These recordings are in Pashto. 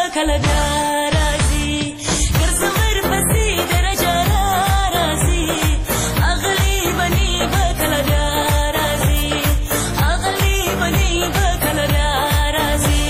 کله بیا راځي ګرځم ورپسې درجه را راځي اغلي بني به کله بیا راځي اغلي بني به کله بیا راځي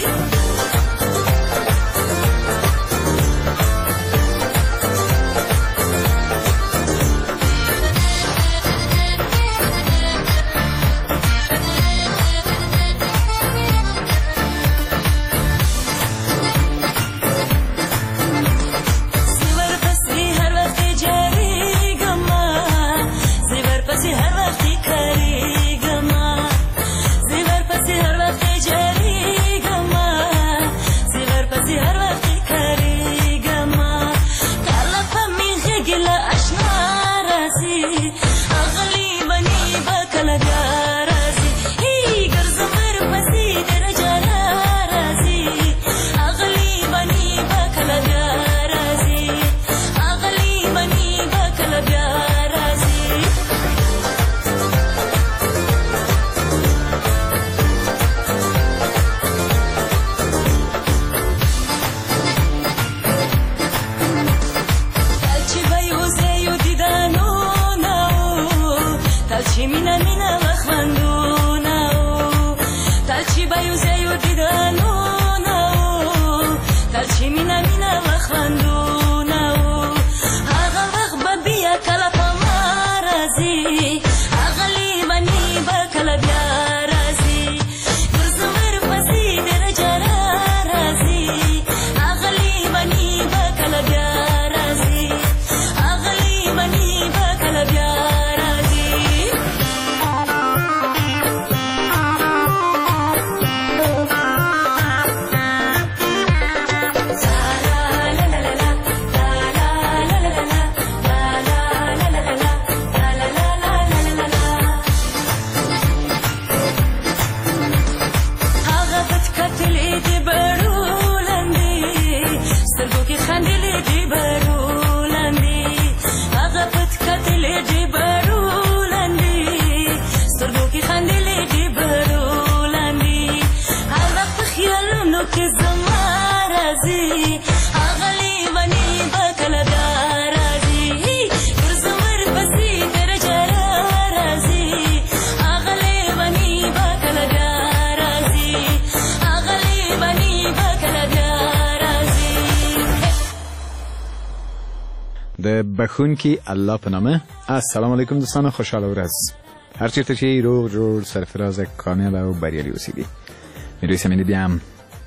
د بخونکي الله په نامه. السلام علیکم دوستان، خوشحال ورځ هر چیرته چې روغ جوړ سرفراز کامیاب او بریالي اوسئ. میرویس امینی بیا هم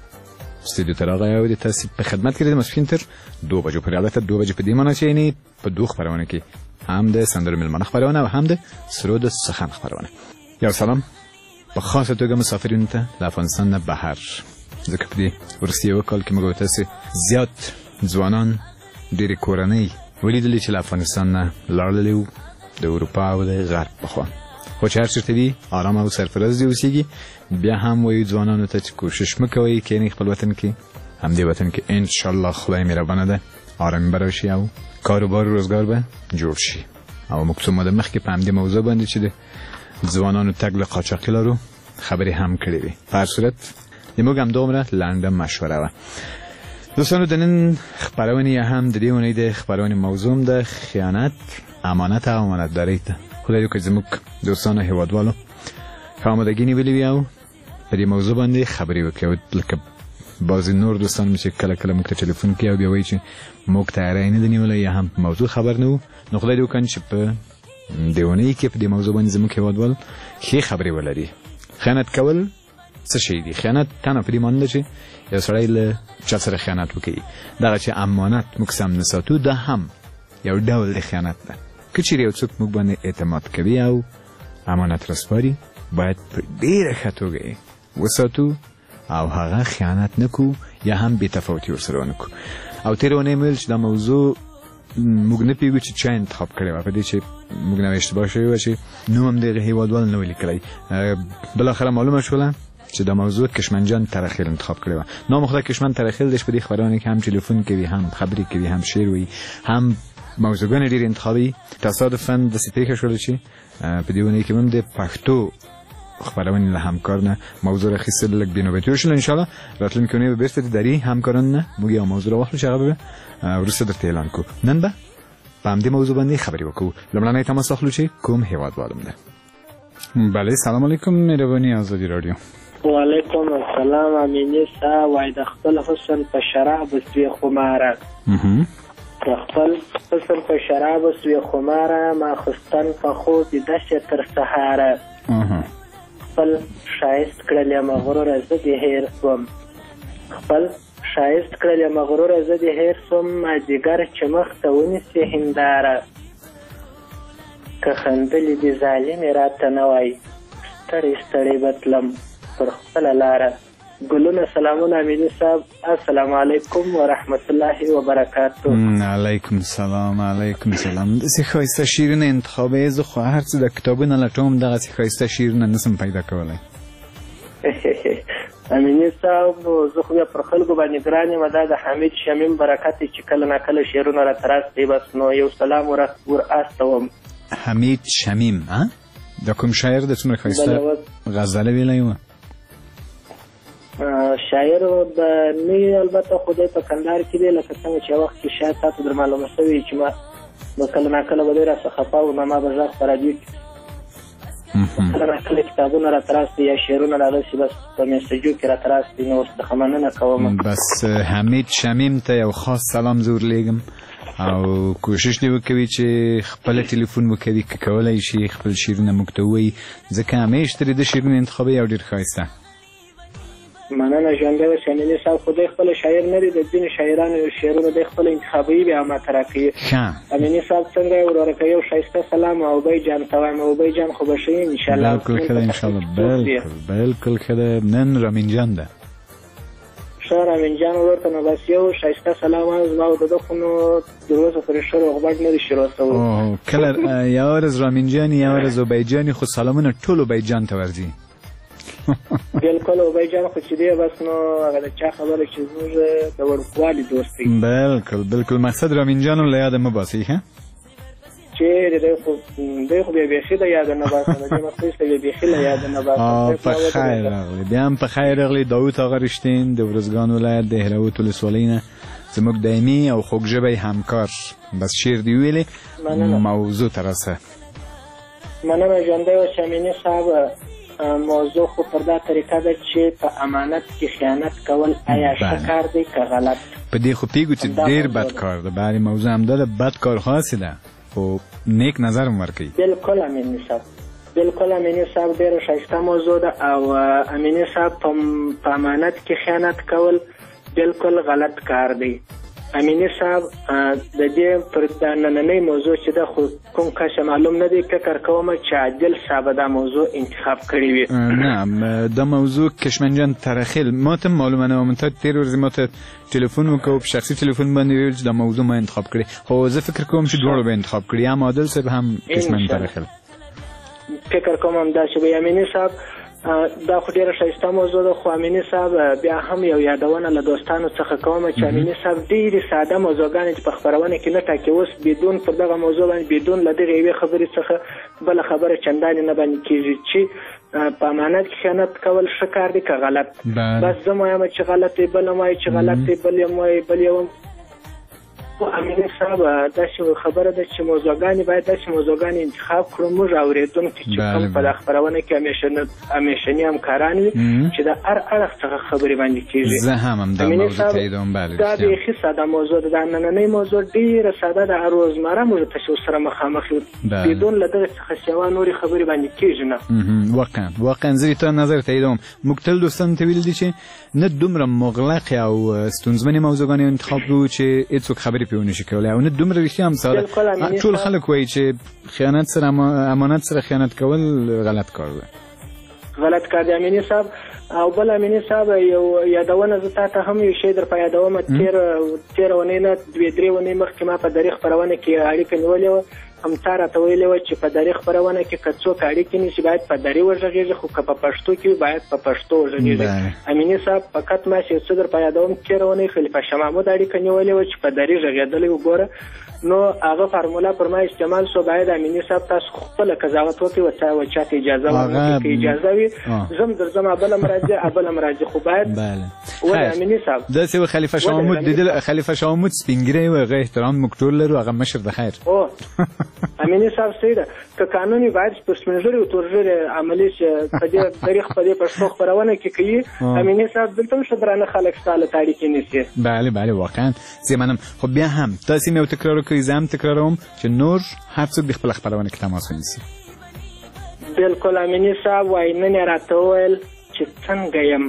استودیو ته راغلی او د تاسو په خدمت کې د ماسپښین تر 2 بجو پورې، البته 2 بجې په دې معنی چې یعنې په 2 خپرونه کې هم د سندرو مېلمانه خپرونه او هم د سرود سخن خپرونه. یو سلام په خاصه توګه مسافرینو ته د افغانستان نه بهر، ځکه په دې وروستي یو کال کې موږ تاسو زیات ځوانان ډېرې کورنۍ ولیدلې چې له افغانستان نه لاړلي وو د اروپا او د غرب په خوا، خو چې هر چېرته دي ارام او سرفراز دي اوسېږي. بیا هم وایو ځوانانو ته چې کوشش مه کوئ کښېنئ خپل وطن کې، همدې وطن کې انشاءالله خدای مهربانه ده ارامي به راشي او کاروبار روزګار به جوړ شي. او موږ څو موده مخکې په همدې موضوع باندې چې د ځوانانو تګ له قاچاقي لارو خبرې هم کړې وې. په هر صورت زموږ همدومره لنډه مشوره وه. دوستانو د نن خپرونې یا هم د دې اونۍ د خپرونې موضوع د خیانت، امانت او امانتدارۍ ته. خدای دې وکړي زموږ دوستانو هېوادوالو ښه آمادګي نیولې وي او په دې موضوع باندې خبرې وکړي. لکه بعضې نور دوستان چې کله کله موږ ته ټلیفون کوي او بیا وایي چې موږ تیاری نه ده نیولی یا هم موضوع خبر نه وو، نو خدای دې وکړي چې په دې اونۍ کې په دې موضوع باندې زموږ هېوادوال ښې خبرې ولري. خیانت کول څه شی دی؟ خیانت تنها په دې معنی ده چې یو سړی له چا سره خیانت وکړي. دغه چې امانت موږ سم نه ساتو دا هم یو ډول د خیانت ده. که چېرې یو څوک موږ باندې اعتماد کوي او امانت رسپاري، باید په ډېره ښه توګه یې وساتو او هغه خیانت نه کړو یا هم بې تفاوتي ورسره ونه کړو. او تېره اونۍ مې ویل چې دا موضوع موږ نه پوهېږو چې چا انتخاب کړې وه، په دې چې موږ نوی اشتباه شوې وه چې نوم هم د هغې هېوادوال نه و لیکلی. بالاخره معلومه شوله چې دا موضوع کشمنجان ترخیل انتخاب کړې وه. نام خدای کشمن ترخیل دش په دې خبرونه کې هم ټلیفون کوي، هم خبرې کوي، هم شعر وایي، هم موضوعګانې ډېرې انتخابوي. تصادفاً داسې پېښه شوله چې په دې اونۍ کې هم د پښتو خبرونی له همکار نه موضوع را خیست لک بینوبتی وشل ان شاء الله راتلین کنی به برست دری همکاران نه موږ یو موضوع واخلو چې هغه به ورسته درته اعلان کو نن به په همدې موضوع باندې خبرې وکړو لمړنۍ تماس اخلو چې کوم هیواد والم ده بله سلام علیکم مهرباني آزادی رادیو وعلیکم السلام امینی صاحب وای د خپل حسن په شراب سوی خماره خپل حسن په شراب سوی خماره ما خستن په خود دشه تر سهاره خپل شایست کړل مغرور زه دې هیر سوم خپل شایست کړل مغرور زه دې هیر سوم ما جګر چې مخ ته ونیسي هنداره که خندلې دې ظالم راته نه وای ستړی ستړی بتلم پر خپل لاره ګلونه سلامونه امینی صاحب السلام علیکم ورحمت الله وبرکاته علیکم السلام علیکم السلام داسې ښایسته شعرونه انتخابوي زه خو هر څه د کتابونه لټوم دغسې ښایسته شعرونه نسم پیدا کولی امینی صاحب زه خو بیا پر خلکو باندې ګران یم دا د حمید شمیم برکت چې کله ناکله شعرونه راته راستي بس نو یو سلام ور استوم حمید شمیم د کوم شاعر د څومره ښایسته غزله ویلی وه شاعر د نه البته خدای په کندهار کې دی لکه څنګه چې وخت کې شاید تاسو در معلومه شوي چې ما به کله ناکله به دی راڅه خفه وم ما به غږ په راډیو کې کله ناکله کتابونه راته راستي یا شعرونه راغلي بس په میسجو کې راته راستي نو اوس څخه مننه کوم بس حمید شمیم ته یو خاص سلام زه ورلیږم او کوشش دی وکوي چې خپل ټلیفون وکوي که کولی شي خپل شعرونه موږ ته ووایي ځکه همیشه ترې د شعرونه انتخابوي او ډېر ښایسته مننه ژوندی اوسې امیني صاحب خو دی خپله شاعر نه دی د ځینې شاعرانو شعرونه دی خپله انتخابوي بیا ماته راکوي امیني صاحب څنګه یې وراره کوي یو ښایسته سلام اوبی جان ته وایم اوبی جان خو به ښه یم انشاءالله بلکل ښه ده انشاءالله بلکل ښه ده نن رامین جان ده ښه رامین جان ورته نو بس یو ښایسته سلام هم زما او د ده خو نو تر اوسه پورې ښه روغبړ نه دی شروع شوی کله یوه ورځ رامین جان یوه ورځ اوبی جان خو سلامونه ټول اوبی جان ته ورځي بالکل اوبی جان خو چې دی بس نو هغه د چا خبره چې زموږ د وړوکوالي دوست دی بالکل مقصد رامین جان هم له یاده مه باسئ ښه چیرې دی خو بیا بیخي له یاده نه باسم د دې مقصد چې بیا بیخي له یاده نه باسم په خیر راغلی بیا هم په خیر راغلی داود آقا رښتین د ورځګان ولایت د هروت ولسوالۍ نه زموږ دایمي او خوږژبی همکار بس شعر دې ویلې موضوع ته راسه مننه ژوندی اوسې امیني صاحب موضوع خو پر دا طریقه ده چې په امانت کې خیانت کول آیا ښه کار دی که غلط په دې خو پیږو چې ډېر بد کار ده بعد موضوع همدا ده بد کار خاصې ده خو نیک نظر هم ورکوي بالکل امیني صاحب بالکل امیني صاحب ډېره ښایسته موضوع ده او امیني صاحب په امانت کې خیانت کول بالکل غلط کار دی امینی صاحب د دې پر د نننۍ موضوع چې ده خو کوم کس معلوم نه دی فکر کوم چې عادل صاحب دا موضوع انتخاب کړی وي نه دا موضوع کشمنجان ترخیل ما ته معلومه نه وم ته تیر ورځ ما ته ټلیفون وکړو په شخصي ټلیفون باندې ویل چې دا موضوع ما انتخاب کړی خو زه فکر کوم چې دواړو به انتخاب کړي هم عادل صاحب هم کشمن ترخیل فکر کوم همداسې به امیني صاحب دا خو ډېره ښایسته موضوع ده خو امیني صاحب بیا هم یو یادونه له دوستانو څخه کوم چې امیني صاحب ډېرې ساده موضوعګانې چې په خپرونه کې نه ټاکي اوس بدون پر دغه موضوع باندې بدون له دغې یوې خبرې څخه بله خبره چندانې نه باندې کېږي چې په امانت کې خیانت کول ښه کار دی که غلط بس زه وایم چې غلط دی بل هم وایي چې غلط دی بل هم وایي بل یو امیني صاحب داسې خبره ده چې موضوعګانې باید داسې موضوعګانې انتخاب کړو موږ اورېدونکي چې کوم په دا خپرونه کې همیشني همکاران وي چې د هر اړخ څخه خبرې باندې کېږي زه هم همدا موضوع تاییدوم دا بیخي ساده موضوع ده دا نننۍ موضوع ډېره ساده ده روزمره موږ ته چې سره مخامخ یو بدون له دغې څخه سوا نورې خبرې باندې کېږي نه واقعا زه تا نظر تاییدوم موږ تل دوستانو ته ویلي دي چې نه دومره مغلقې او ستونزمنې موضوعګانې انتخاب کړو چې هېڅوک خبرې پې ونه شي کولی او نه دومره رښتیا هم ساده ټول خلک وایي چې خیانت سره امانت سره خیانت کول غلط کار دی غلط کار دی امیني صاحب او بل امیني صاحب یو یادونه زه تا ته هم یو شی در په یادوم تېره اونۍ نه دوې درې اونۍ مخکې ما په دري خپرونه کې اړیکه نیولې وه هم تا راته ویلې وه چې په دري خپرونه کې که څوک اړیکې نیسي باید په دري وغږېږي خو که په پښتو کې وي باید په پښتو وغږېږي امیني صاحب فقط ما چې یو څه در په یادوم تېره اونۍ خلیفه شاه محمود اړیکه نیولې وه چې په دري غږېدلی وګوره نو هغه فارموله پر ما استعمال سو. باید امیني صاحب تاسو خپل قضاوت وکړئ و چاته اجازه ورکړئ که اجازه وي زم درځم بله مراجع خو باید ولې امیني صاحب داسې و خلیفه شاه محمود دیدل خلیفه شاه محمود سپینګیری و هغه احترام موږ ټول لرو هغه مشر د خیر او امیني صاحب صحیح ده که قانوني باید په سپینږیري او تورږیري عملي چې په دې تاریخ په دې پښتو خپرونه کې کوي امیني صاحب دلته هم ښه درانه خلک ستا له تاریخي نیسي. بله واقعا زه منم. خو بیا هم تاسې مې یو تکرار وکړئ زه هم تکراروم چې نور هر څوک د خپله خپرونه کې تماس ونیسي. بلکل امیني صاحب وایي نن یې راته وویل چې څنګه یم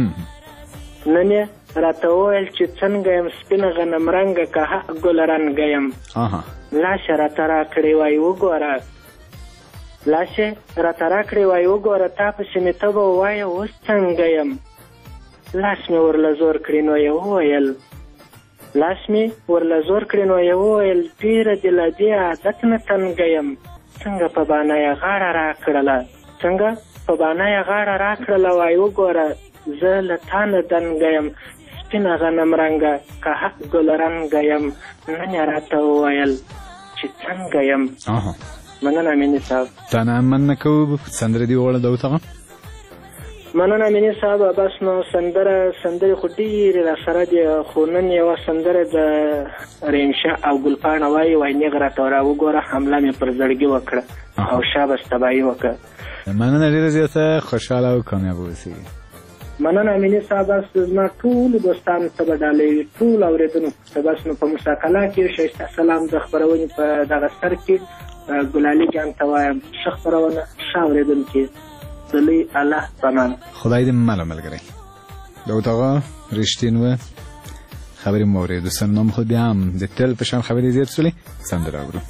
نن یې راته وویل چې څنګه یم سپینه غنم رنګه که ګل رنګه یم لاس یې راته راکړې وایي وګوره لاس یې راته راکړې وایي وګوره تا پسې مې ته به ووایه اوس څنګه یم لاس مې ورله زور کړي نو یې وویل لاس مې ورله زور کړي نو یې وویل ډېره دې له دې عادت نه تنګه یم څنګه په بانه یې غاړه راکړله څنګه په بانه یې غاړه راکړله وایي وګوره زه له تا نه دنګه یم سپینه غنم رنګه که حق ګل رنګه یم نن یې راته وویل چې څنګه یم. مننه امیني صاحب. تا نه مننه کوو سندره دې وغواړه دا وتغه مننه امیني صاحب. بس نو سندرې خو ډېرې راسره دي خو نن یوه سندره د رینشه او ګلپاڼه وایي نیغ راته راوګوره حمله مې پر زړګي وکړه او شابس تباهي وکړه. مننه ډېره زیاته خوشحاله او کامیابه اوسئ. مننه امیني صاحب. بس زما ټولو دوستانو ته به ډالۍ ټولو اورېدونکو ته بس نو په مساقله کې ښایسته سلام د خپرونې په دغه سر کې ګلالي جان ته وایم ښه خپرونه ښه اورېدونکي د لوی الله پناه. خدای دې مله ملګری داود آقا رښتین و خبرې مو اورېدو سرنام خو بیا هم د تل په شان خبرې زیات شولې سندره اورو.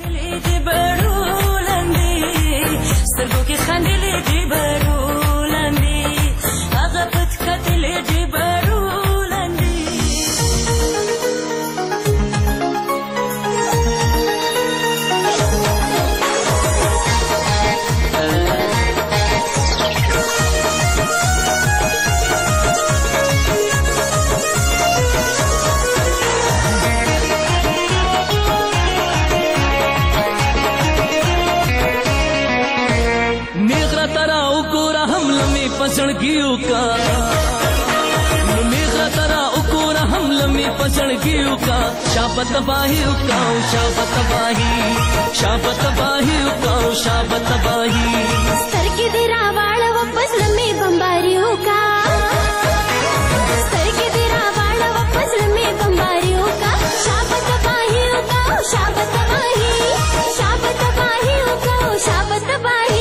पसंदगियों का मेरा तरा उकोरा हम लम्हे पसंदगियों का शाबत बाही उकाओ शाबत बाही उकाओ शाबत बाही सर के दिरा वाला वापस लम्हे बम्बारियों का सर के दिरा वाला वापस लम्हे बम्बारियों का शाबत बाही उकाओ शाबत बाही उकाओ शाबत बाही.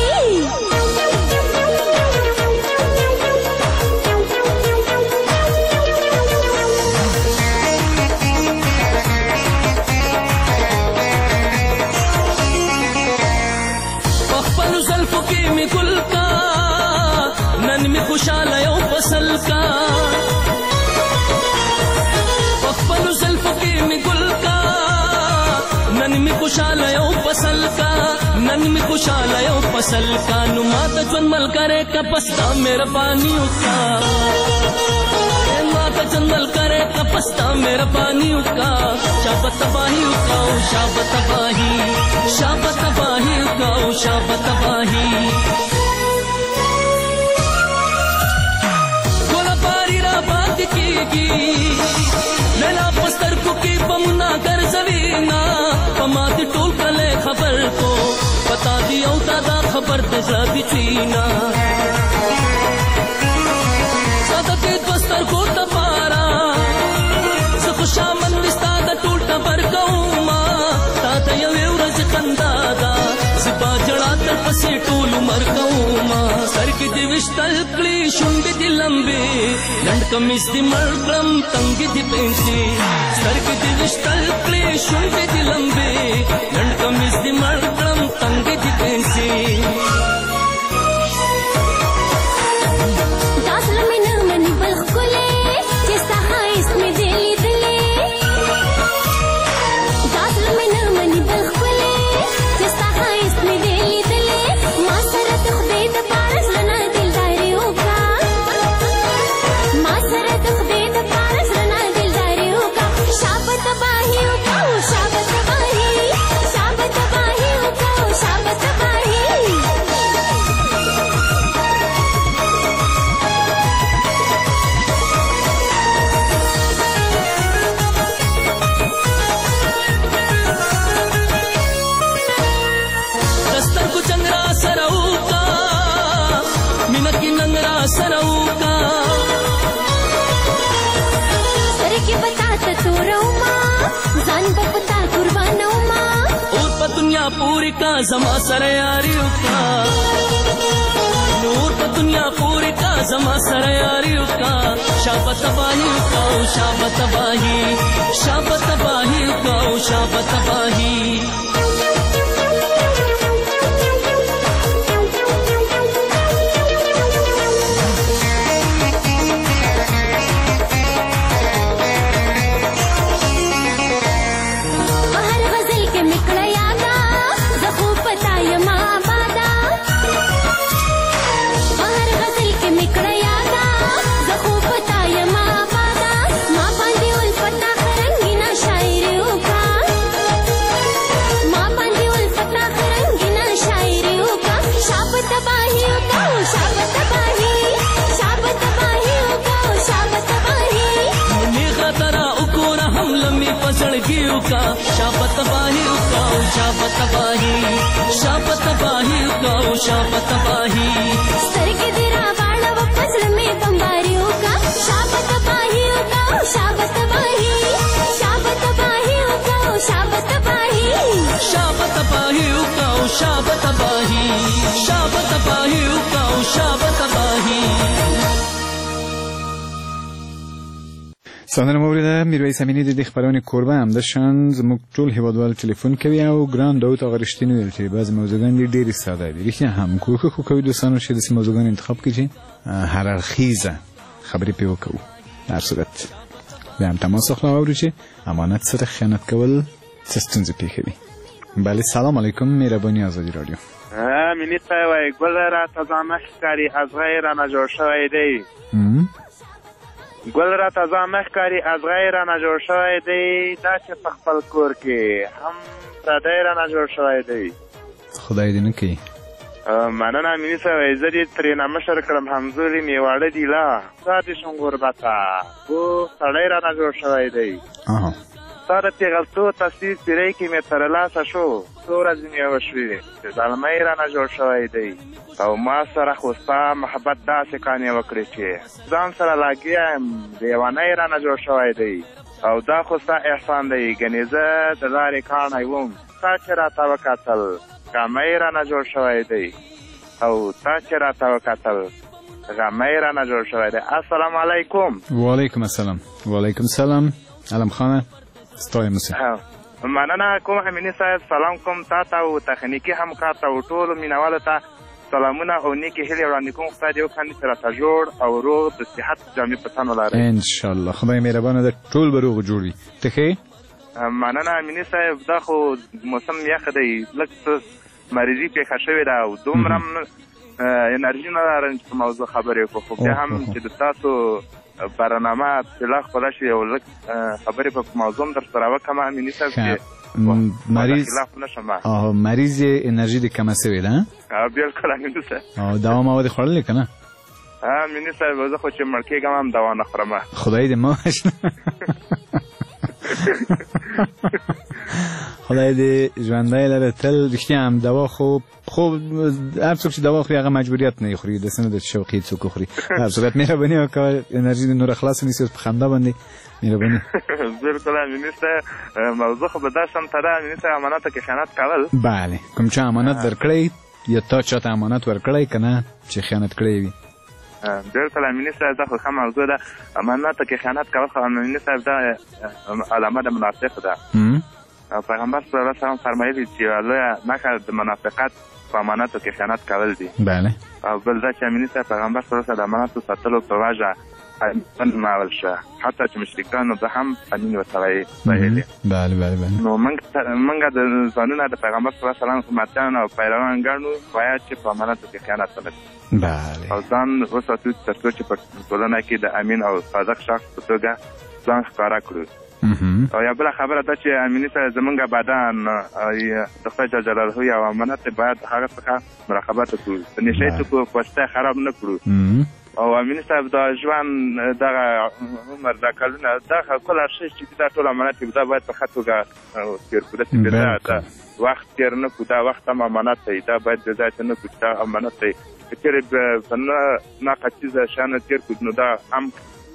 खुशाला यो फसल का पप्पल जुल्फ के में गुल का नन में खुशाला यो फसल का नन में खुशाला यो फसल का नुमात चंदल करे कपस्ता मेरा पानी उका माता चंदल करे कपस्ता मेरा पानी उका शाबत बाही उकाओ शाबत बाही उकाओ शाबत बाही. लला पस्तर को की बमुना कर जवीना पमात टोल कले खबर को बता दियो दादा खबर दजा बिचीना सदके पस्तर को तपारा सुखशा मन विस्ताद टोल टबर कौमा ताता यवेरज कंदादा सिपा जड़ा तर पसे टोल मर कौमा सर की दिविष्टल क्ली शुंड दिलंबे लंड कमिस दी मर्दम तंगी दी पेंसी सर की दिविष्टल क्ली शुंड दिलंबे लंड कमिस दी मर्दम तंगी दी पेंसी. दासल में न मनी बल्ख कुले जैसा हाँ इसमें दिली दिले दासल में न मनी बल्ख कुले जैसा हाँ इसमें दिली दिले मासरत खुदे द पारस लना दिलदारी होगा मासरत खुदे द पारस लना दिलदारी होगा शाबत बाही होगा शाबत बाही سترګې به تا ته توروما ځان به په تا قربانوما اور په دنیا پوری کا زما سره یاري وکا نور په دنیا پوری کا زما سره یاري وکا شابه تباہی وکا او شابه تباہی شابه تباہی وکا او شابه تباہی زړګیو کا شابه تباہی وکاو شابه تباہی شابه تباہی وکاو شابه تباہی سترګې دې راواړوه په زړه مې بمباري وکړه شابه تباہی وکاو شابه تباہی شابه تباہی وکاو شابه تباہی شابه تباہی وکاو شابه تباہی شابه تباہی وکاو شابه تباہی ساندن موریده میرویس امینی د دې خبرونه کوربه هم د شان زموږ ټول هیوادوال ټلیفون کوي او ګران داوود هغه رښتینی ویل چې بعض موضوعګان دي ډېرې ساده دي رښتیا هم کوښښ وکوي دوستانو چې داسې موضوعګان انتخاب کړي هر اړخیزه خبرې پرې وکړو په هر صورت بیا هم تماس واخلو او اورو چې امانت سره خیانت کول څه ستونزې پېښوي بله سلام علیکم مهرباني ازادي راډیو امینی صاحب وایي ګل راته ځامه ښکاري ازغی رانه جوړ شوی دی ګل راته ځامه ښکاري ازغی رانه جوړ شوی دی دا چې په خپل کور کې هم پردی رانه جوړ شوی دی خدای دې نه کوي مننه امیني صاحب وایي زه دې ترېنه مشر کړم همزولي مې واړه دي لا ستا دې شم غربته خو سړی رانه جوړ شوی دی ستا د پیغلتوب تصویر پیرۍ کې مې تر لاسه شو څو ورځې مې وشوې چې زلمی رانه جوړ شوی دی او ما سره خو ستا محبت داسې کانې وکړې چې ځان سره لاګیا یم لیونی رانه جوړ شوی دی او دا خو ستا احسان دی ګنې زه د لارې کاڼی وم تا چې راته وکتل غمی رانه جوړ شوی دی او تا چې راته وکتل غمی رانه جوړ شوی دی السلام علیکم وعلیکم السلام وعلیکم السلام علم خانه ستایم سه مننه کوم امیني صاحب سلام کوم تا ته او تخنیکي همکار ته او ټولو مینوالو ته سلامونه او نیکې هیلې وړاندې کوم خدای دې وکړي چې راته جوړ او روغ د صحت جامې په تن ولرئ انشاءالله خدای مهربانه ده ټول به روغ جوړ وي ته ښې مننه امیني صاحب دا خو موسم یخ دی لږ څه مریضي پیښه شوې ده او دومره انرژي نه لرم چې په موضوع خبرې وکړو خو بیا هم چې د تاسو برنامه اطلاع خپله شي او لږ خبرې په موضوع در سره وکړم امیني صاحب چې مریض انرژي دې کمه سوې ده بلکل امیني صاحب دوا مواد خوړلې که نه امیني صاحب زه خو چې مړ کېږم هم دوا نه خورم خدای دې مه وژنه خدای دې ژوندی لره تل رښتیا هم دوا خو هر څوک چې دوا خوري هغه مجبوریت نه یې خوري داسې نه ده چې شوقي څوک وخوري هر صورت مهرباني وکړه انرژي دې نوره خلاصه نیسي اوس په خندا باندې مهرباني بلکل امیني صاحب موضوع خو به دا سمته ده امیني صاحب اماناتو کې خیانت کول بله کوم چا امانت درکړی یا تا چاته امانت ورکړی که نه چې خیانت کړی وي بلکل امیني صاحب دا خو ښه موضوع ده اماناتو کې خیانت کول خو امیني صاحب دا علامه د منافق ده او پیغمبر صلی الله علیه وسلم فرمایلي چې لویه نښه د منافقت په اماناتو کې خیانت کول دي بله او بل دا چې امیني صاحب پیغمبر صلی الله علیه وسلم د اماناتو ساتلو په وجه نماول شه حتی چې مشرکانو ده هم قانون ورته ویلي بله بله بله نو موږ د ځانونه د پیغمبر صلی الله علیه وسلم امتیان او پیروان ګڼو باید چې په اماناتو کې خیانت ونه کړي بله او ځان وساتو تر څو چې په ټولنه کې د امین او صادق شخص په توګه ځان ښکاره کړو او یا بله خبره ده چې امیني صاحب زمونږ بدن د خدای جل جلاله یو امانت باید هغه څخه مراقبت وکړو د نشې توکو پوسته خراب نه کړو او امیني صاحب دا ژوند دغه عمر دا کلونه دا کله شي چې دا ټول امانت دا باید په ښه توګه تېر کړو داسې بې ځایه ده وخت تېر نه کړو دا وخت هم امانت دی دا باید بې ځایه نه کړو دا امانت دی که چېرې په ناقصیزه شیانو تېر کړو نو دا هم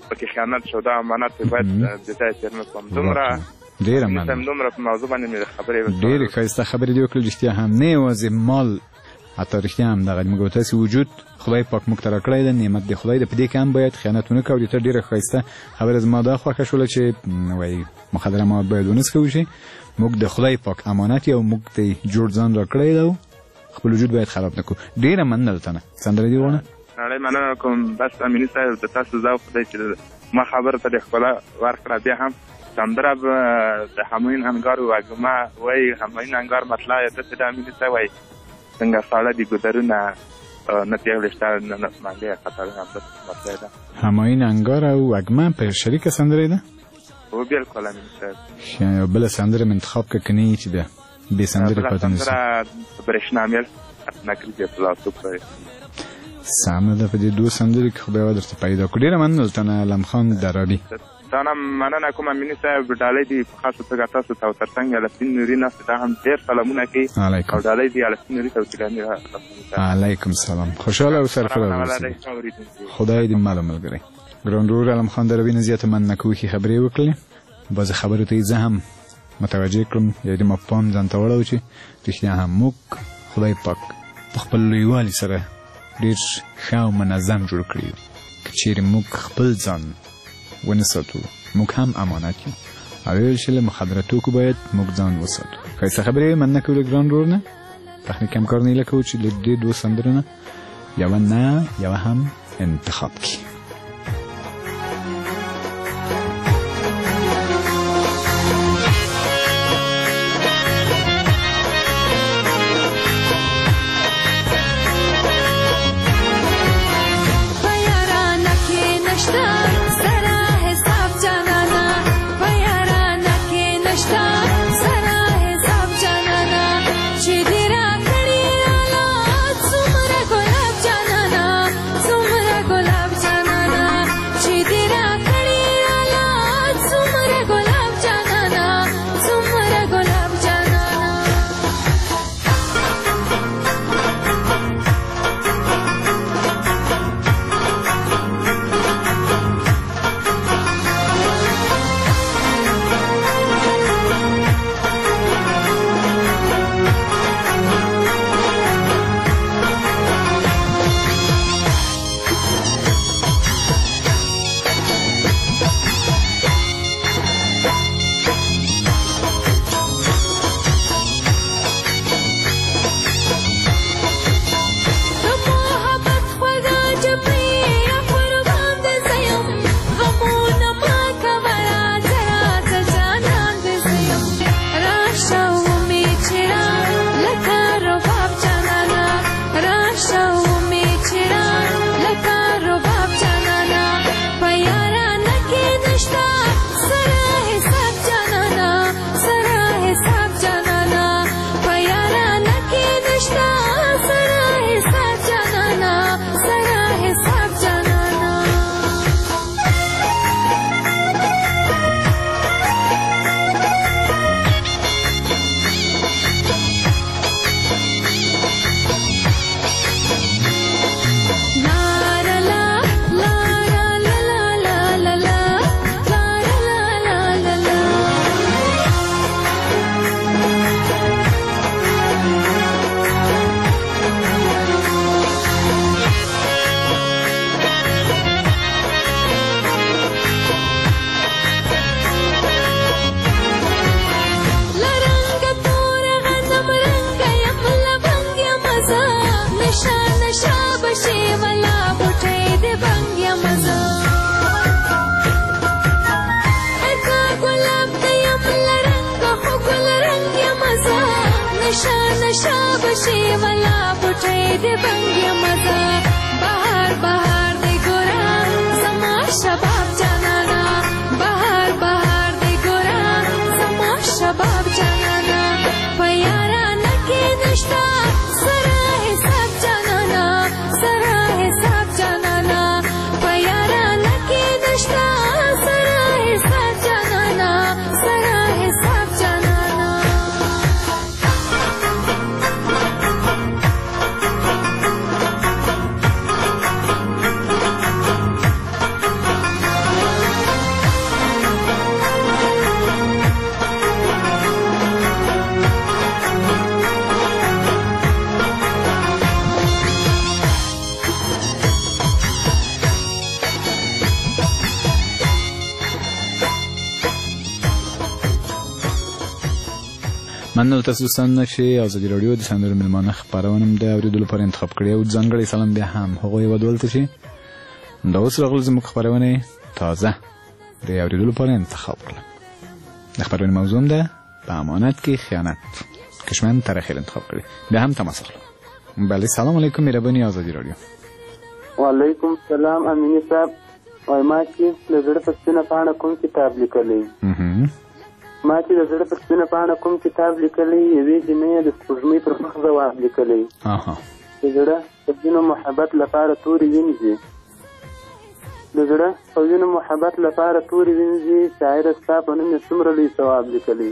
پکې خیانت شو دا امانت باید د ځای تېر نه کړم دومره ډېره مننه دومره په موضوع باندې مې خبرې وکړې ډېرې ښایسته خبرې دې وکړې رښتیا هم نه یوازې مال حتی رښتیا هم دغه موږ تاسې وجود خدای پاک موږ ته راکړی دی نعمت دی خدای دی په دې کې هم باید خیانت ونه کوو ته ډېره ښایسته خبره زما دا خوښه شوله چې وایي مخدره مواد باید ونه څښو چې موږ د خدای پاک امانت یو موږ ته جوړ ځان راکړی دی خپل وجود باید خراب نه کړو ډېره مننه له تنه سندره دې وغواړه نړۍ مننه کوم بس امیني صاحب د تاسو ذوق دی چې ما خبره ته دې ښکلا ورکړه بیا هم سندره به د همایون انګار وږمه وایي همایون انګار مطلع یې داسې د امیني صاحب وایي څنګه ساړه دي ګودرونه نه پیغلې شته نه مانګې خطرونه همداسې مطلع ده همایون انګار او وږمه په شریکه سندره ده هو بالکل امیني صاحب یو بله سندره م انتخاب که که نه چې ده بې سندرې پاتې نه شي برېښنا میل نکري دې پلاسټیک پرې سمه ده په دې دوه سندرې کې خو بیا درته پیدا کړو ډېره مننه له تنه علم خان درابي تا نه مننه کوم امیني صاحب ډالۍ دي په خاصه توګه تاسو ته او تر څنګ الفین نوري ناستې دا هم ډېر سلامونه کوي او ډالۍ دي الفین نوري ته وسیلاني علیکم سلام خوشحاله او سرفراز اوسئ خدای دې مل ملګری ګران ورور علم خان درابي نه زیاته مننه کوو ښې خبرې وکړلې بعضې خبرو ته یې زه هم متوجه کړم یا دې ما پام ځان ته وړو چې رښتیا هم موږ خدای پاک په خپل لویوالي سره ډېر ښه او منظم جوړ کړي یو که چیرې موږ خپل ځان ونه ساتو موږ هم امانت یو او ویل چې له مخدره توکو باید موږ ځان وساتو ښایسته خبرې مننه کوو له ګران ورور نه تخنیک همکار نه هیله کوو چې له دې دوه سندرو نه یوه نه یوه هم انتخاب کړي مننه تاسو دوستان چې ازادي رادیو د سندرو ملمانه خبرونه د اوریدلو لپاره انتخاب کړی او ځانګړی سلام بیا هم هغوی ودولته چې دا اوس راغلي زموږ خبرونه تازه د اوریدلو لپاره انتخاب کړل. د خبرونه موضوع ده په امانت کې خیانت. کشمن تاریخ انتخاب کړی. بیا هم تماس اخلو. بله سلام علیکم مهرباني ازادي رادیو. وعلیکم السلام امینی صاحب. وای ما چې د زړه په سپینه پاڼه کوم کتاب لیکلی یوې جنۍ د سپوږمۍ پر مخ ځواب لیکلی. د زړه په وینو محبت لپاره تورې وینځي شاعره ستا په نوم یې څومره لوی ثواب لیکلی.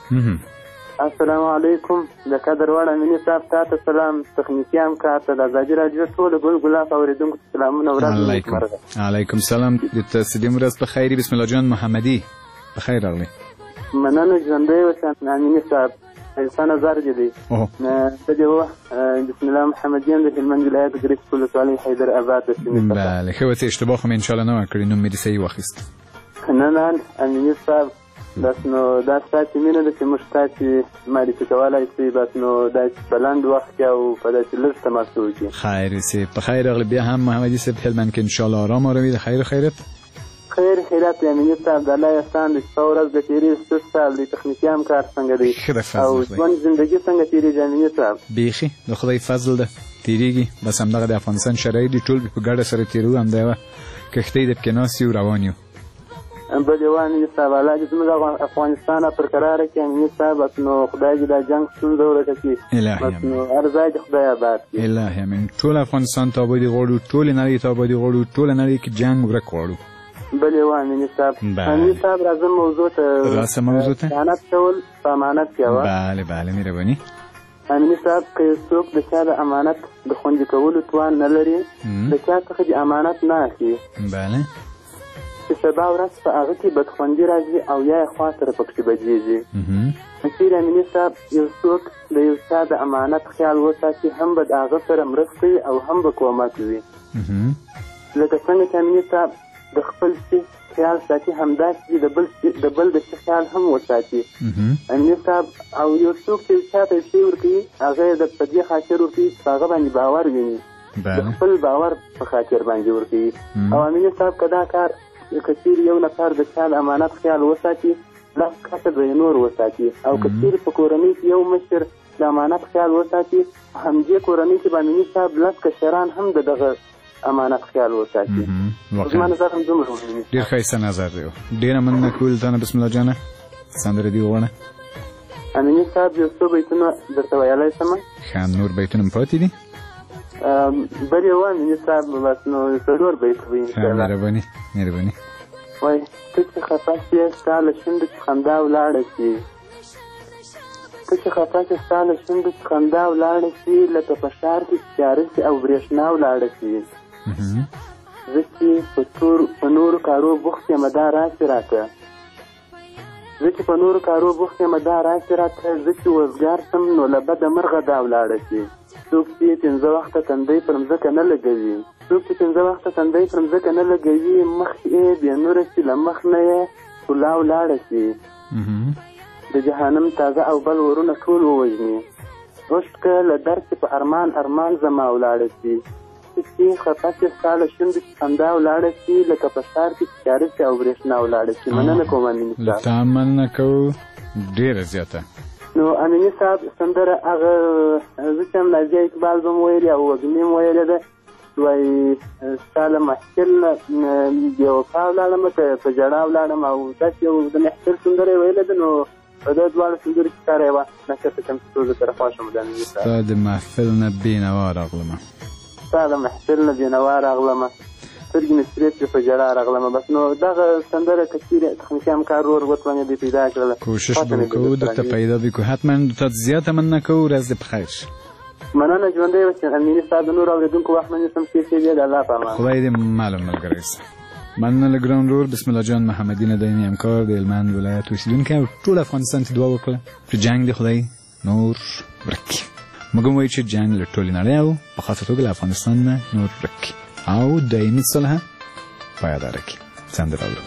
السلام علیکم. د قدر وړ امینی صاحب تا ته سلام. تخنیکي همکار ته د ازادي راډیو ټولو ګل ګلاب اورېدونکو ته سلامونه. ورځ علیکم سلام. د تاسو د ورځ په خیر. بسم الله جان محمدي په خیر راغلی. مننه ژوندی اوسه امینی صاحب. انسان زر جدي تجوا بسم الله محمدیان د هلمند ولایت ګریس ولسوالۍ حیدر آباد د سیمې. بله ښه وته اشتباه خو ان شاء الله نه وکړی. نوم مې صحیح واخیست. نه امینی صاحب بس نو دا ستاسو مینه ده چې موږ تاسو معرفي کولای شئ. بس نو دا بلند وخت او په داسې لږ تماس وکړي. خیر سي په خیر راغلی. بیا هم محمدي صاحب هلمند کې ان شاء الله آرام اوروي. د خیرات خیرات امینی صاحب. د الله احسان د شپه ورځ د تیرې 6 سال د تخنیکي همکار څنګه دی او ژوند زندگی څنګه تیرېږي امینی صاحب؟ بیخي د خدای فضل ده تیریږي. بس همدغه د افغانستان شرایط دي ټول په ګډه سره تیرو. همدا یوه کښتۍ د پکې ناست یو روان یو. بل یو امیني صاحب الله دې زموږ افغانستان پر قراره کړي امیني صاحب. بس نو خدای دې دا جنګ ستونزه ورکړي. بس نو هر ځای دې خدای آباد کړي. الهي امین. ټول افغانستان ته آبادي غواړو. ټول نړۍ ته آبادي غواړو. ټول نړۍ کې جنګ ورک غواړو. بل یو امیني صاحب. امیني صاحب راځم موضوع ته. خیانت کول په امانت کې و. بله مهرباني. امیني صاحب که څوک د چا د امانت د خوندي کولو توان نه لري د چا څخه د امانت نه اخلي. بله چې سبا ورځ په هغه کې بدخوندي راځي او یا یې خوا سره پکې بدېږي. چېرې امیني صاحب یو څوک د یو چا د امانت خیال وساتي هم به د هغه سره مرسته وي او هم به کومک وي. لکه څنګه چې امیني صاحب د خپل شي خیال ساتي همداسې د بل د شي خیال هم وساتي امیني صاحب. او یو څوک چې چا ته شی ورکوي هغه یې په دې خاطر ورکوي چې په هغه باندې باور ویني. د خپل باور په خاطر باندې ورکوي. او امیني صاحب که دا کار که چیرې یو نفر د چا د امانت خیال وساتي لس کسه به یې نور وساتي. او که چیرې په کورنۍ کې یو مشر د امانت خیال وساتي همدې کورنۍ کې به امیني صاحب لس کشران هم د دغه امانت خیال وساتي. زما نظر هم دومره ومني. ډېر ښایسته نظر دی. ډېره مننه کول تا نه بسم الله جانه. سندره دې وغواړه امیني صاحب. یو څو بیتونه درته ویلی شمه. ښه نور بیتونه هم پاتې دي؟ بل یو امیني صاحب بس نو څلور بیته به انشاءالله. مهرباني. وای ته چې خفه شې ستا له شونډو چې خندا ولاړه شي. لکه په ښار کې تیاره شي او برېښنا ولاړه شي. زه چې په نورو کارو بوخت یم دا راسې راته. زه چې وزګار شم نو له بده مرغه دا ولاړه شي. څوک چې 15 وخته تندی پر مځکه نه لګوي مخ یې بې نوره شي له مخ نه یې ښکلا ولاړه شي. د جهنم تازه او بل ورونه ټول ووژني. رشد که له درد چې په ارمان زما ولاړه شي. چې خفه شي ستا له شونډو چې خندا ولاړه شي لکه په ښار کې چې تیاره شي او برېښنا ولاړه شي. مننه کوم امیني صاحب. تا مننه کوو ډېره زیاته. نو امیني صاحب سندره هغه زه چې هم نازیه اقبال به م ویلې او وږمې م ویلې ده. وایي ستا له محفل نه بېوفا ولاړم که په ژړا ولاړم او داسې یو د محفل سندره یې ویلې ده. نو په دې دواړو سندرو کې کار یې وه نښته کوم چې ټول سره خوښ م. ستا د محفل نه بېنوا راغلمه. سترګې مې سرې شوې په ژړا راغلمه. بس نو دغه سندره که چیرې تخنیکي همکار ورور وتوانې دې پیدا کړله کوشش به وکړو درته پیدا وکړو. حتما درته زیاته مننه کوو. ورځ دې په خیر شي. مننه ژوندی اوسې امیني صاحب. د نورو اورېدونکو وخت نه نیسم. ښې دی د الله په امان. خدای دې معلوم ملګری سه. مننه له ګران ورور بسم الله جان محمدي نه دایمي همکار د هلمند ولایت اوسېدونکی او ټول افغانستان ته دعا وکړه چې جنګ دې خدای نور ورک کړي. موږ هم وایو چې جنګ له ټولې نړۍ او په خاصه توګه له افغانستان نه نور ورک کړي او دایمي صلح پایدار کړي. سندره اورو.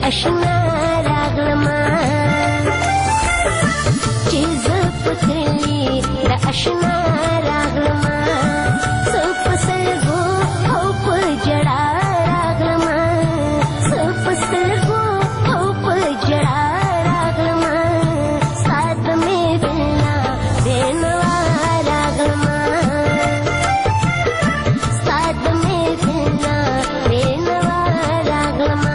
اشنا راغلما چې زه پتلی د اشنا راغلما څه په سترګو او په ژړا راغلما څه په سترګو او په ژړا راغلما سات مې بلنا بېنوا راغلما سات مې بلنا بېنوا راغلما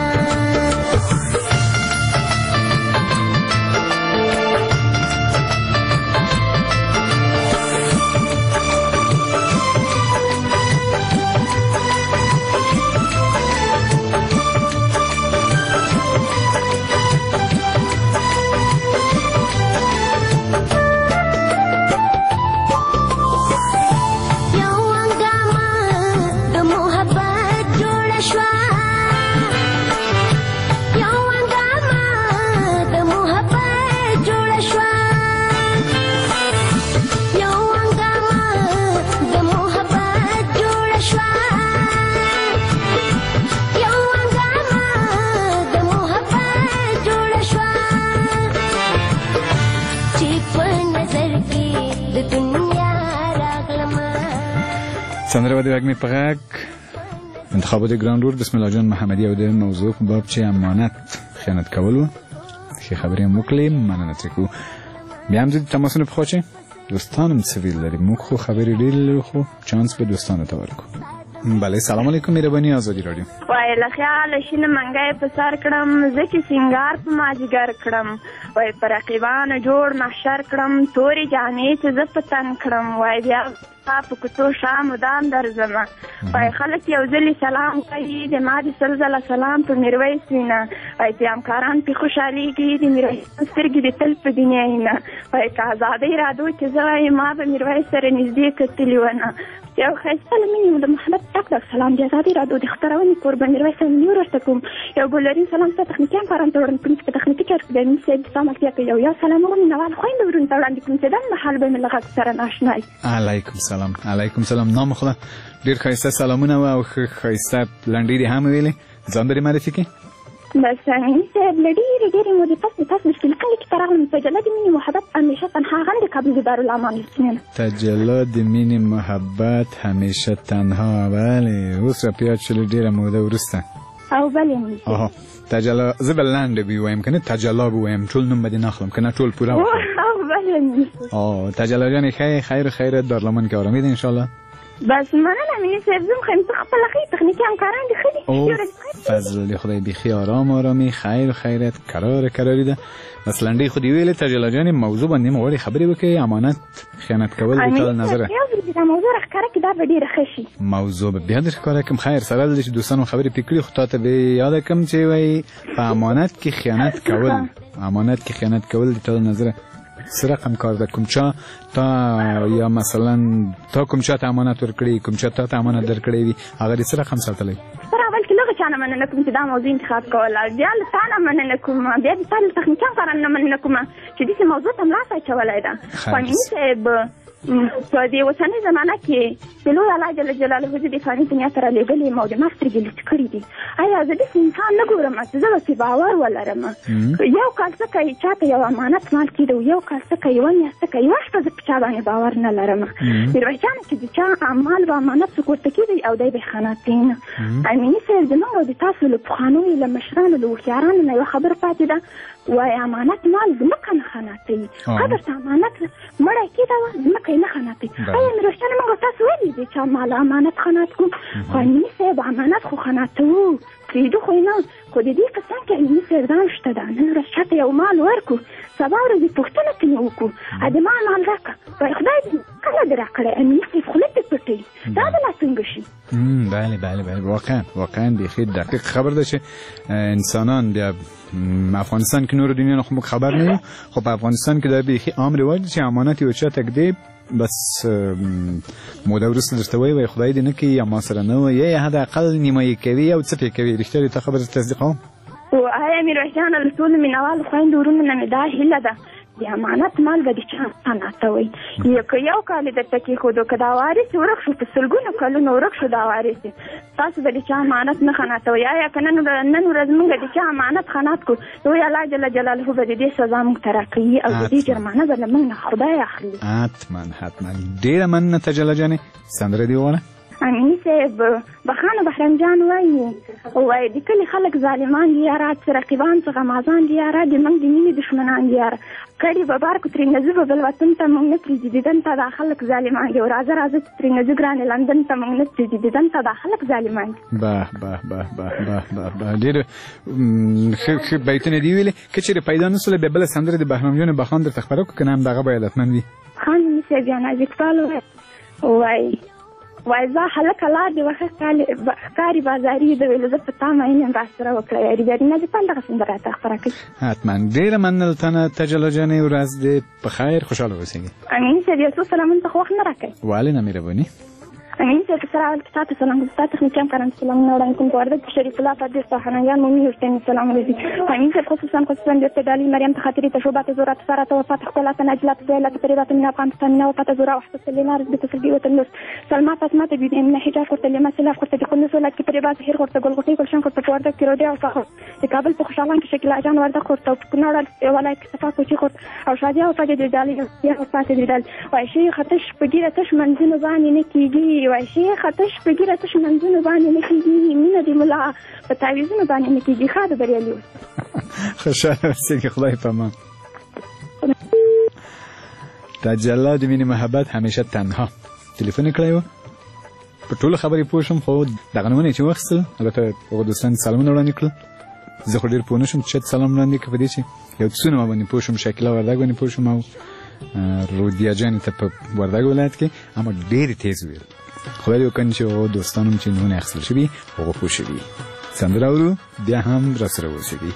سندره و د وږمې په غږ انتخابات ګران رود بسم الله جان محمدي او د موضوع په باب چې امانت خیانت کول و ښې خبرې هم وکړې مننه ترې کوو بیا هم ځو د تماسونو پخوا چې دوستان هم څه ویل لري موږ خو خبرې ډېرې لرو خو چانس به دوستانو ته ورکړو بله سلام علیکم مهرباني ازادي راډیو وای له خیاله شینه منګی په سر کړم زه چې سینګار په مازدیګر کړم وای په رقیبانو جوړ محشر کړم تورې جامې چې زه په تن کړم وای بیا په کوڅو شا مدام درځمه وای خلک یو ځلې سلام کوي د ما د سل ځله سلام په میرویس وینه وای پیامکاران پې خوشحالېږي د میرویس سترګې د تل په دنیا وینه وای که ازادۍ رادو چې زه وایم ما به میرویس سره نږدې کتلي ونه یو ښایسته له مینې د محمد ټک ډک سلام د ازادۍ رادیو د خپرونې کوربه میرویس صمیمي ورته کوم یو ګلرین سلام ستا تخنیکي همکارانو ته وړاندې کوم چې په تخنیکي کار کې د امین صاحب د ستا ملتیا کوي یو سلام وړم مینهوال خویندو ورونو ته وړاندې کوم چې دم مهال به مې له غږ سره ناشنا وي علیکم سلام علیکم سلام نام خدا ډېر ښایسته سلامونه او ښایسته لنډۍ دې هم ویلې ځان به دې معرفي کړې بس امین صاحب له ډېرې مودې پس د تاسو مشکل کلي کې ته راغلم تجلی د مینې محبت همیشه تنها غم د کابل د دارالامان لسنینه تجلی د مینې محبت همیشه تنها بلې اوس را پیاد شولې ډېره موده وروسته او بلې آها تجلی زه به لنډه ووایم که نه تجلا بوایم ټول نوم به دې ناخلم که نه ټول پوره او بلې تجلی جانې خیر خیرت دارالمان کې آرامي ده انشاءالله بس مننه مینې صاحب زه خیم ته خپله ښې تخنیکي همکاران دې ښه دي فضل خدای بیخي آرامي خیر خیرت کراري ده بس لنډۍ خو دې ویلې تجلی جانې موضوع باندې مو غواړې خبرې وکړې امانت خیانت کول د تا نظره دا موضوع راښکاره کړي دا به ډېره ښه شي موضوع به بیا در ښکاره کړم خیر سره ده چې دوستانو خبرې پرې کړي خو تا ته به یاده کړم چې وایي په امانت کې خیانت کول د تا نظره څه رقم کار ده کوم چا تا یا مثلا تا کوم چا ته امانت ورکړي کوم چا تا ته امانت درکړی وي هغه دې څه رقم ساتلی سر اول کې لږه چا نه مننه کوم چې دا موضوع انتخاب کوله بیا له تا نه مننه کوم بیا د تا له تخنیکي همکارانو نه مننه کوم چې داسې موضوع ته ملاس اچولی ده خو امیني صاحب په دې اوسنۍ زمانه کې د لوی الله جل جلاله زه د فاني دنیا سره لېږلې یم او د ما سترګې لوټ کړي دي ایا زه داسې انسان نه ګورم چې زه به پرې باور ولرم یو کال څه کوي چا ته یو امانت مال کېده یو کال څه کوي یوه میاشت څه کوي یوه شپه زه په چا باندې باور نه لرم میرویس جانه چې د چا مال به امانت څوک ورته کېدی او دی به یې خیانتوي نه امیني صاحب زموږ او د تاسو له پخوانیو له مشرانو له هوښیارانو نه یوه خبره پاتې ده وای امانت مال ځمکه نه خیانتوي قدر ته امانت مړی کېده وه ځمکه یې نه خیانتوي ایا میرویس جانه موږ تاسو ولې دې چا مال امانت خیانت کړو خو امیني صاحب امانت خو خیانتوو پرېږدو خو یې نه خو د دې په څنګ کې امیني صاحب دا شته ده نن ورځ چاته یو مال ورکړو سبا ورځې پوښتنه ترې وکړو د ما مال راکړه وایي خدای دې کله دې راکړی امیني صاحب خوله دې پټوي دا به لا څنګه شي بله واقعا بیخي دقیق خبر ده چې انسانان بیا افغانستان کې نور دنیا نه موږ خبر نه یو خو په افغانستان کې دا بیخي عام رواج چې امانت یو چا ته ږدي بس موده وروسته درته وایي خدای دې نه کوي یا ما سره نه وایي یا حداقل نیمایي کوي او څه پرې کوي رښتیا دې ته خبره تصدیقوم آیا میرویس جانه له ټولو مینهوالو خویندو ورونو نه مې دا هیله ده د امانت مال به د چا امانتوئ که یو کال یې درته کېښودو که دا وارث ورک شو په سلګونو کلونو ورک شو دا وارث تاسو به د چا امانت نه خناتوئ آیا که نن ورځ موږ د چا امانت خنات کړو نو الله جل جلاله به د دې سزا موږ ته راکوي او د دې جرمانه به له موږ نه خدای اخلي. حتما ډېره مننه تجله جانې. سندره دې وویله؟ امیني صاحب بخانه بحرم جان وایي د کلي خلک ظالمان دي یاره څه رقیبان څه غمازان دي یاره د موږ د مینې دښمنان دي یاره کړي به بار کو ترېنه زه به بل وطن ته موږ نه پرېږدي دیدن ته دا خلک ظالمان دي او راځه چې ترېنه زه ګرانې لندن ته موږ نه پرېږدي دیدن ته دا خلک ظالمان دي. ډېر ښه بیتونه دي ویلې. که چېرې پیدا نه سوله بیا بله سندره د بهرام جان بخان درته خپره کړو که نه همدغه به حالتمند وي؟ خان صاحب یا نازکفال وایي زه هلکه لار دې وښه ښکاري بازاري د ویلو زه په تا مین راسره وکړه یاري بیا د نازکفال دغه سندره راته خپره کړي. حتما ډېره مننه له تا نه تجله جانې. ورځ دې په خیر خوشحاله اوسېږي. امین صاحب یو څو سلامونه ته خو وخت نه راکوي؟ ولې نه مهرباني. امین صاحب سره اول کتاب سلام گفتار تخنیکم کردن سلام نوران کن وارد شریف الله فدی صحنیان مومی حسین سلام علیکم. امین صاحب خصوصا در تدالی مریم تخاطری تشوبات زورات سرات وفات اختلاط نجلات زيلات قريبات من افغانستان وفات زورا وحدة لنا رزق في البيوت النص سلمى فاطمه بيد من حجاب قرت لما سلاف قرت بكل سولات قريبات هير قرت قلقتي كل شان قرت ورده كيرودي او فخر كابل په خوشالان کې شکل اجان ورده قرت او کنړ ولایت صفا کوچی قرت او شادیا او فاجد دالي یا وفات دال وای شي خطش بګیره تش منځنه باندې نه کیږي وای شي خطش بګیره تش منځنه باندې نه کیږي مینه دی ملا په تعویذونه باندې نه کیږي خاطر بریالي خوشاله اوسئ. خدای پامان. تجلی د مینې محبت همیشه تنها تلیفون کړی و په ټولو خبرې پوه شم خو دغه نومونه یې چې واخیستل البته هغو دوستان سلامونه وړاندې کړل زه خو ډېر پوه نه شوم چې چا ته سلام وړاندې کړه په دې چې یو څونه ما باندې پوه شوم شکیله وردګ باندې پوه شوم او رودیا جانې ته په وردګ ولایت کې اما ډېرې تیز ویل. خدای دې وکړي چې هغو دوستانو چې نومونه اخیستل شوي هغو پوه شوي. سندره اورو بیا هم راسره اوسېږئ.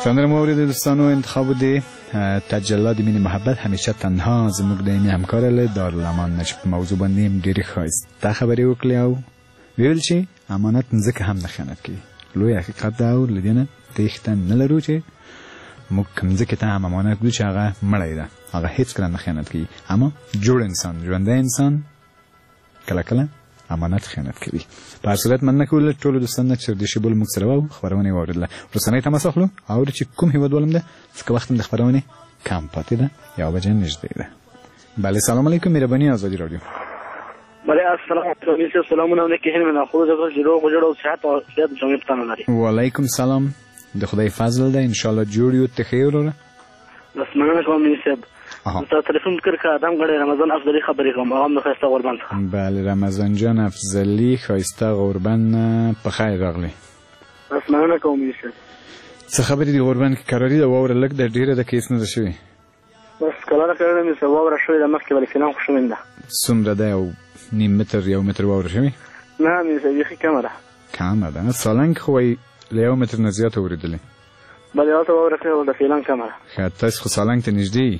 سندره مو اوریدو دوستانو. انتخاب دی تجلاد مینې محبت همیشه تنها زموږ د یمې همکاره له دارالامان نه چې په موضوع باندې ډېرې ښایسته خبرې وکړې او ویل چې امانت ځکه هم نه خیانت کوي. لوی حقیقت ده او له دې نه تېښته نه لرو چې موږ کوم ځکه ته هم امانت کړو چې هغه مړی ده، هغه هېڅکله نه خیانت کوي. اما جوړ انسان، ژوندی انسان کله کله امانت خیانت کوي. په هر صورت مننه کوو له ټولو دوستانو چې د شیبل موږ سره وو خبرونه یې واورېدله. وروستنۍ تماس اخلو اورو چې کوم هېواد ولم ده ځکه وخت هم د خبرونې کم پاتې ده، 1 بجې نږدې ده. بله سلام علیکم مهرباني آزادی رادیو. بله السلام علیکم. سلامونه علیکم من خود جوړ او صحت او صحت جمعي پتانه لري. وعلیکم سلام. د خدای فضل ده ان شاء الله جوړ یو ته خیر وره. بس مننه کوم منصب. تا تلیفون کړ که ادم غړي رمضان افضلی خبرې کوم هغه د خسته قربان. بله رمضان جان افضلی خسته قربان په خیر راغلی. بس مننه کوم منصب. څه خبرې دی قربان کې قراری دا وره لګ د ډیره د کیس نه شوی. بس کله کله مې سبا وره شوی د مخکې بل فلم خوشمنده. څومره ده او نیم متر 1 متر وره شوی؟ نه مې زه کامره. کامره سالنګ خو له 1 متر نه زیات اوریدلې. بل یو ته وره کړو د فلم کامره. خاطر خو سالنګ ته نږدې.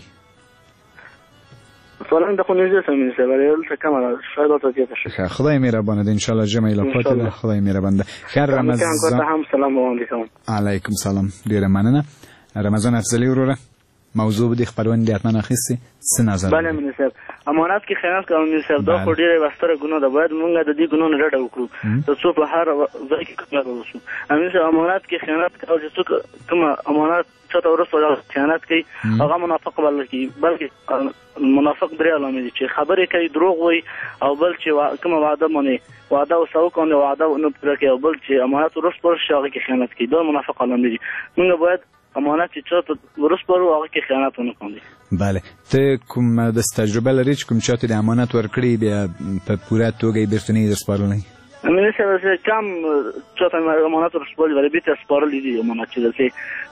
سالنګ د خو نږدې سمې سره ول څه کامره شاید او ته شي. خدای مهربانه ده ان شاء الله جمعه له پاتې ده. خدای مهربانه ده. خیر رمضان هم سلام علیکم. علیکم سلام. ډیره مننه. رمضان افضلی وروره موضوع دی خبرونه د اتمن اخیسته څه نظر؟ بله منصب امانات کې خیانت کوم منصب دا خو ډیره وستره ګناه ده. باید موږ د دې ګناه نه ډډه وکړو ترڅو په هر ځای کې کار وشو. امینه امانات کې خیانت او چې څوک کوم امانات چاته ورسره خیانت کوي هغه منافق بلکې منافق درې علامې دي چې خبرې کوي دروغ وایي او بل چې کوم وعده مني وعده او سو کوم وعده نه پوره کوي او بل چې امانات ورسره شاغي کې خیانت کوي. دا منافق علامې دي. موږ باید امانت چې چاته ورسپارو هغه کې خیانت ونه کوي. بله ته کوم د تجربه لري چې کوم چاته د امانت ورکړي بیا په پوره توګه یې بیرته نه درسپارلی؟ امینه چې کم چاته امانت ورسپارلی ولی بیرته سپارلی دي امانت چې داسې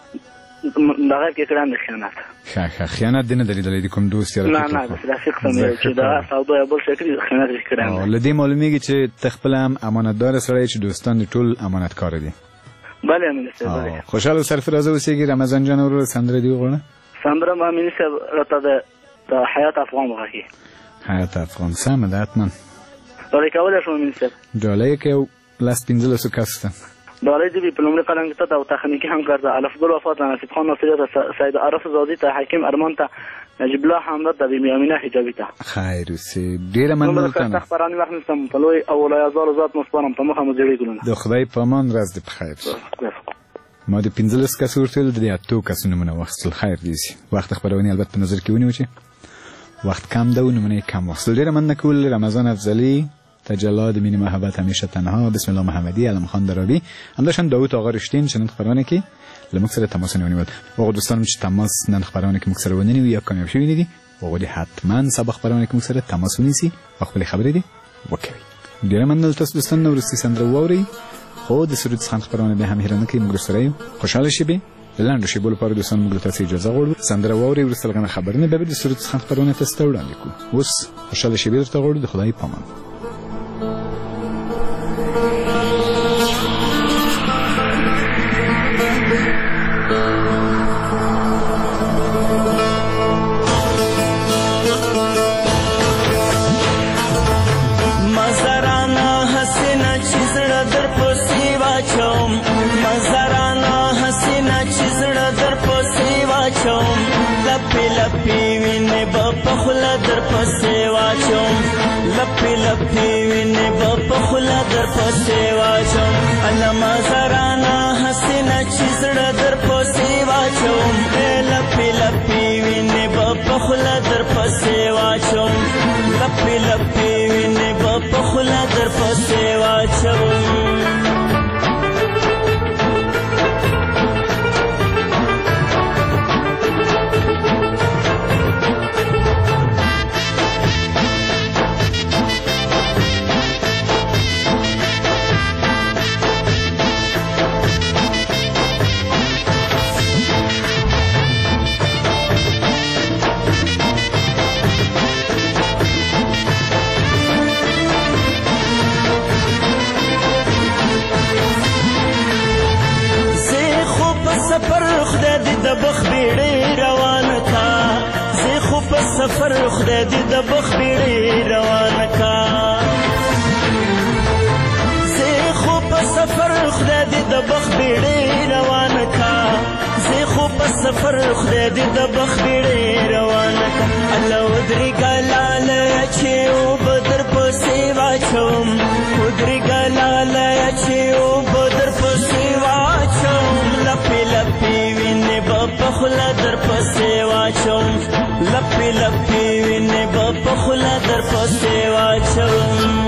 دغه کې کړه نه خیانت. ښه خیانت دې نه دی لیدلی د کوم دوست یا نه داسې قسم چې دا سودا یا بل شی کړي خیانت یې کړی. له دې معلومیږي چې ته خپله هم امانتدار سړی چې دوستان دې ټول امانتکاره دي. بله امینه صاحب. خوشحال او سرفرازه اوسېږي. رمضان جان ورور سندره دی وغواړه. سندره ما امینه صاحب راته د حیات افغان وغږي. حیات افغان سمه ده حتما. ډالۍ کولی شم امینه صاحب؟ ډالۍ کې یو 15 کس ته ډالۍ دې په لومړي قلم کې ته او تخنیکي همکار ته الفګل وفات نصیب خان ناصری ته سید عارف زادی ته حکیم ارمان ته نجیب الله حمد ته بیبي امینه حجابي ته خیر اوسې. ډېره مننه ته خبرانې وخت نستم په لوی او ولایزال ذات مصبرم ته مخه مجړي ګلونه. د خدای په امان ورځ دې په خیر. ما د 15 کس ورته د 8 کس نمونه واخیستل. خیر دې شي. وخت خبرونه البته نظر کې ونیو چې وخت کم ده و نمونه کم واخیستل. ډېره مننه کول. رمضان افضلی تجلاد مینې محبت همیشه تنها بسم الله محمدی علم خان درابی همداشان داوود آقا رشتین چې نن خبرونه کې له موږ سره تماس ونیول. هغو دوستانم چې تماس نن خبرونه کې موږ سره ونیوي یا کامیاب شوي دي هغو دې حتما سبا خبرونه کې موږ سره تماس ونیسي او خپلې خبرې دې وکوي. ډېره مننه تاسو دوستان. وروستۍ سندره واورئ خو د سرود څخه خبرونه بیا هم هېره نه کوي. موږ سره یو خوشحاله شئ. د لنډو شیبو لپاره دوستان موږ تاسو اجازه غواړو سندره واورئ. وروسته لغنه خبرونه بیا د سرود څخه خبرونه تاسو ته وړاندې کوو. اوس خوشحاله شئ. درته غواړو د خدای په امان. لپی وینه په خلا در پسې واچوم علما زرانا حسینا چې زړه در پسې واچوم لپی وینه په خلا در پسې واچوم لپی وینه په خلا در پسې واچوم. د بخ بیړۍ روانه کا زه خو په سفر خدای دې د بخ بیړۍ روانه کا زه خو په سفر خدای دې د بخ بیړۍ روانه کا زه خو په سفر خدای دې د بخ بیړۍ روانه کا الله ودرېږه لاله چې اوبه در پسې واچوم ودرېږه لاله چې اوبه در پسې واچوم لپې لپې وینې به په خوله در پسې واچوم لپې لپې وینې به په خوله در پسې واچوم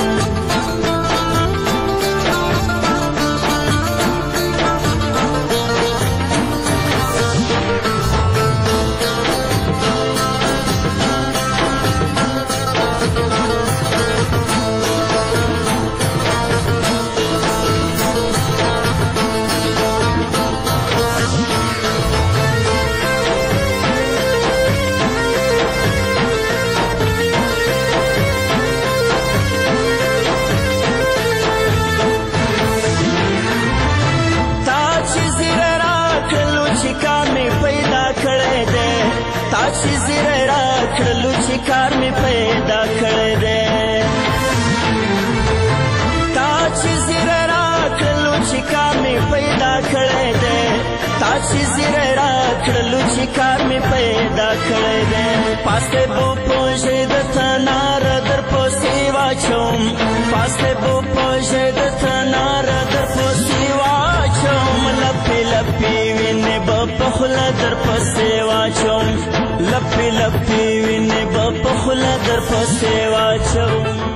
چې زیری راکړلو چې کار مې پیدا کړی دی تا چې زیری راکړلو چې کار مې پیدا کړی دی تا چې زیری راکړلو چې کار مې پیدا کړی دی پاسې بو پوژې د تناره در پسې واچوم پاسې بو پوژې د تناره در پسې واچوم لپې لپې وینې به په خوله در پسې واچوم لپې لپې وینې به په خوله در پسې واچوم